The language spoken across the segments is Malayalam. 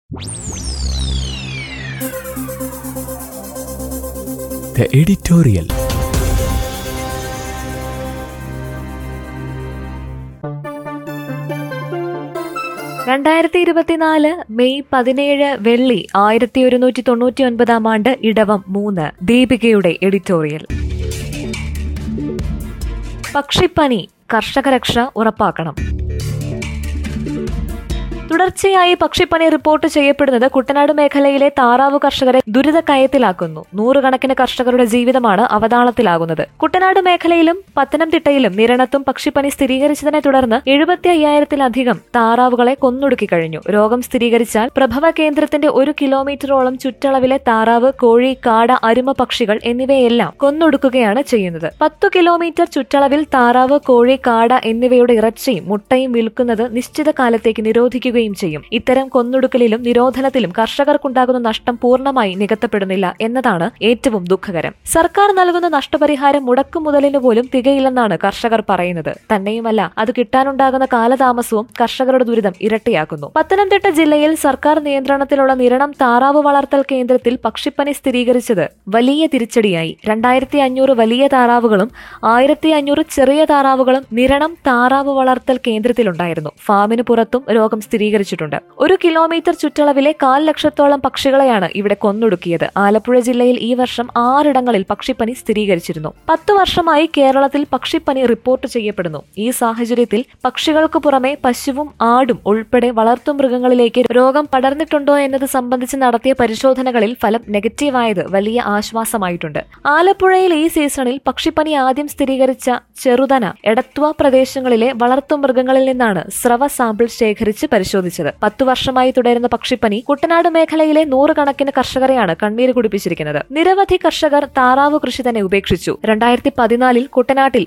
The editorial. രണ്ടായിരത്തി 2024 മെയ് 17 വെള്ളി 1199 ഇടവം 3 ദീപികയുടെ എഡിറ്റോറിയൽ. പക്ഷിപ്പനി, കർഷകരക്ഷ ഉറപ്പാക്കണം. തുടർച്ചയായി പക്ഷിപ്പനി റിപ്പോർട്ട് ചെയ്യപ്പെടുന്നത് കുട്ടനാട് മേഖലയിലെ താറാവ് കർഷകരെ ദുരിതക്കയത്തിലാക്കുന്നു. നൂറുകണക്കിന് കർഷകരുടെ ജീവിതമാണ് അവതാളത്തിലാകുന്നത്. കുട്ടനാട് മേഖലയിലും പത്തനംതിട്ടയിലും നിരണത്തും പക്ഷിപ്പനി സ്ഥിരീകരിച്ചതിനെ തുടർന്ന് 75,000-ലധികം താറാവുകളെ കൊന്നൊടുക്കി കഴിഞ്ഞു. രോഗം സ്ഥിരീകരിച്ചാൽ പ്രഭവ കേന്ദ്രത്തിന്റെ 1 കിലോമീറ്ററോളം ചുറ്റളവിലെ താറാവ്, കോഴി, കാട, അരുമ പക്ഷികൾ എന്നിവയെല്ലാം കൊന്നൊടുക്കുകയാണ് ചെയ്യുന്നത്. 10 കിലോമീറ്റർ ചുറ്റളവിൽ താറാവ്, കോഴി, കാട എന്നിവയുടെ ഇറച്ചിയും മുട്ടയും വിൽക്കുന്നത് നിശ്ചിത കാലത്തേക്ക് നിരോധിക്കുക ചെയ്യും. ഇത്തരം കൊന്നൊടുക്കലിലും നിരോധനത്തിലും കർഷകർക്കുണ്ടാകുന്ന നഷ്ടം പൂർണ്ണമായി നികത്തപ്പെടുന്നില്ല എന്നതാണ് ഏറ്റവും ദുഃഖകരം. സർക്കാർ നൽകുന്ന നഷ്ടപരിഹാരം മുടക്കുമുതലിന് പോലും തികയില്ലെന്നാണ് കർഷകർ പറയുന്നത്. തന്നെയുമല്ല, അത് കിട്ടാനുണ്ടാകുന്ന കാലതാമസവും കർഷകരുടെ ദുരിതം ഇരട്ടിയാക്കുന്നു. പത്തനംതിട്ട ജില്ലയിൽ സർക്കാർ നിയന്ത്രണത്തിലുള്ള നിരണം താറാവ് വളർത്തൽ കേന്ദ്രത്തിൽ പക്ഷിപ്പനി സ്ഥിരീകരിച്ചത് വലിയ തിരിച്ചടിയായി. 2,500 വലിയ താറാവുകളും 1,500 ചെറിയ താറാവുകളും നിരണം താറാവ് വളർത്തൽ കേന്ദ്രത്തിലുണ്ടായിരുന്നു. ഫാമിന് പുറത്തും രോഗം സ്ഥിരീകരിച്ചിട്ടുണ്ട്. 1 കിലോമീറ്റർ ചുറ്റളവിലെ 1,00,000-ഓളം പക്ഷികളെയാണ് ഇവിടെ കൊന്നൊടുക്കിയത്. ആലപ്പുഴ ജില്ലയിൽ ഈ വർഷം 6 ഇടങ്ങളിൽ പക്ഷിപ്പനി സ്ഥിരീകരിച്ചിരുന്നു. 10 വർഷമായി കേരളത്തിൽ പക്ഷിപ്പനി റിപ്പോർട്ട് ചെയ്യപ്പെടുന്നു. ഈ സാഹചര്യത്തിൽ പക്ഷികൾക്ക് പുറമെ പശുവും ആടും ഉൾപ്പെടെ വളർത്തുമൃഗങ്ങളിലേക്ക് രോഗം പടർന്നിട്ടുണ്ടോ എന്നത് സംബന്ധിച്ച് നടത്തിയ പരിശോധനകളിൽ ഫലം നെഗറ്റീവായത് വലിയ ആശ്വാസമായിട്ടുണ്ട്. ആലപ്പുഴയിൽ ഈ സീസണിൽ പക്ഷിപ്പനി ആദ്യം സ്ഥിരീകരിച്ച ചെറുതന, എടത്വ പ്രദേശങ്ങളിലെ വളർത്തുമൃഗങ്ങളിൽ നിന്നാണ് സ്രവ സാമ്പിൾ ശേഖരിച്ച് പരിശോധിച്ചത്. 10 വർഷമായി തുടരുന്ന പക്ഷിപ്പനി കുട്ടനാട് മേഖലയിലെ നൂറുകണക്കിന് കർഷകരെയാണ് കണ്ണീര് കുടിപ്പിച്ചിരിക്കുന്നത്. നിരവധി കർഷകർ താറാവ് കൃഷി തന്നെ ഉപേക്ഷിച്ചു. 2014 കുട്ടനാട്ടിൽ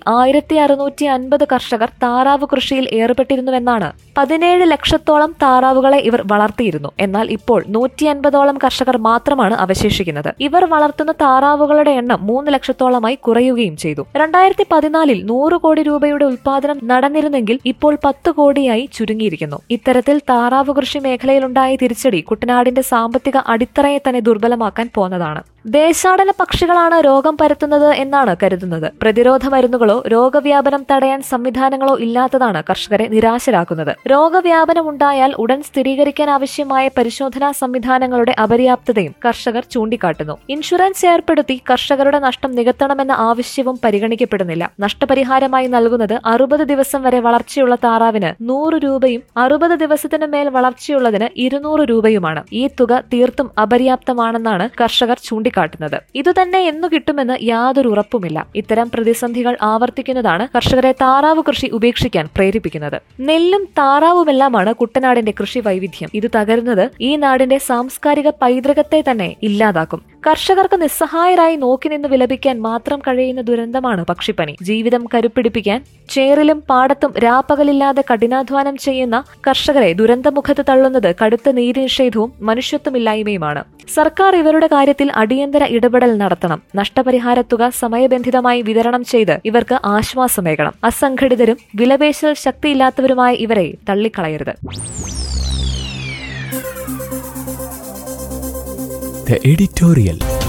1,650 കർഷകർ താറാവ് കൃഷിയിൽ ഏർപ്പെട്ടിരുന്നുവെന്നാണ്. 17 ലക്ഷത്തോളം താറാവുകളെ ഇവർ വളർത്തിയിരുന്നു. എന്നാൽ ഇപ്പോൾ 150ഓളം കർഷകർ മാത്രമാണ് അവശേഷിക്കുന്നത്. ഇവർ വളർത്തുന്ന താറാവുകളുടെ എണ്ണം 3 ലക്ഷത്തോളമായി കുറയുകയും ചെയ്തു. 2014 100 കോടി രൂപയുടെ ഉൽപാദനം നടന്നിരുന്നെങ്കിൽ ഇപ്പോൾ 10 കോടിയായി ചുരുങ്ങിയിരിക്കുന്നു. ഇത്തരത്തിൽ താറാവ് കൃഷി മേഖലയിലുണ്ടായ തിരിച്ചടി കുട്ടനാടിന്റെ സാമ്പത്തിക അടിത്തറയെ തന്നെ ദുർബലമാക്കാൻ പോന്നതാണ്. ദേശാടന പക്ഷികളാണ് രോഗം പരത്തുന്നത് എന്നാണ് കരുതുന്നത്. പ്രതിരോധ മരുന്നുകളോ രോഗവ്യാപനം തടയാൻ സംവിധാനങ്ങളോ ഇല്ലാത്തതാണ് കർഷകരെ നിരാശരാക്കുന്നത്. രോഗവ്യാപനം ഉണ്ടായാൽ ഉടൻ സ്ഥിരീകരിക്കാൻ ആവശ്യമായ പരിശോധനാ സംവിധാനങ്ങളുടെ അപര്യാപ്തതയും കർഷകർ ചൂണ്ടിക്കാട്ടുന്നു. ഇൻഷുറൻസ് ഏർപ്പെടുത്തി കർഷകരുടെ നഷ്ടം നികത്തണമെന്ന ആവശ്യവും പരിഗണിക്കപ്പെടുന്നില്ല. നഷ്ടപരിഹാരമായി നൽകുന്നത് 60 ദിവസം വരെ വളർച്ചയുള്ള താറാവിന് 100 രൂപയും 60 ദിവസത്തിനു മേൽ വളർച്ചയുള്ളതിന് 200 രൂപയുമാണ്. ഈ തുക തീർത്തും അപര്യാപ്തമാണെന്നാണ് കർഷകർ ചൂണ്ടിക്കാട്ടുന്നത്. ഇതുതന്നെ എന്നു കിട്ടുമെന്ന് യാതൊരു ഉറപ്പുമില്ല. ഇത്തരം പ്രതിസന്ധികൾ ആവർത്തിക്കുന്നതാണ് കർഷകരെ താറാവ് കൃഷി ഉപേക്ഷിക്കാൻ പ്രേരിപ്പിക്കുന്നത്. നെല്ലും താറാവുമെല്ലാമാണ് കുട്ടനാടിന്റെ കൃഷി വൈവിധ്യം. ഇത് തകരുന്നത് ഈ നാടിന്റെ സാംസ്കാരിക പൈതൃകത്തെ തന്നെ ഇല്ലാതാക്കും. കർഷകർക്ക് നിസ്സഹായരായി നോക്കി നിന്ന് വിലപിക്കാൻ മാത്രം കഴിയുന്ന ദുരന്തമാണ് പക്ഷിപ്പനി. ജീവിതം കരുപ്പിടിപ്പിക്കാൻ ചേറിലും പാടത്തും രാപ്പകലില്ലാതെ കഠിനാധ്വാനം ചെയ്യുന്ന കർഷകരെ ദുരന്തമുഖത്ത് തള്ളുന്നത് കടുത്ത നീതി നിഷേധവും മനുഷ്യത്വമില്ലായ്മയുമാണ്. സർക്കാർ ഇവരുടെ കാര്യത്തിൽ അടിയന്തര ഇടപെടൽ നടത്തണം. നഷ്ടപരിഹാരത്തുക സമയബന്ധിതമായി വിതരണം ചെയ്ത് ഇവർക്ക് ആശ്വാസമേകണം. അസംഘടിതരും വിലപേശൽ ശക്തിയില്ലാത്തവരുമായ ഇവരെ തള്ളിക്കളയരുത്. The editorial.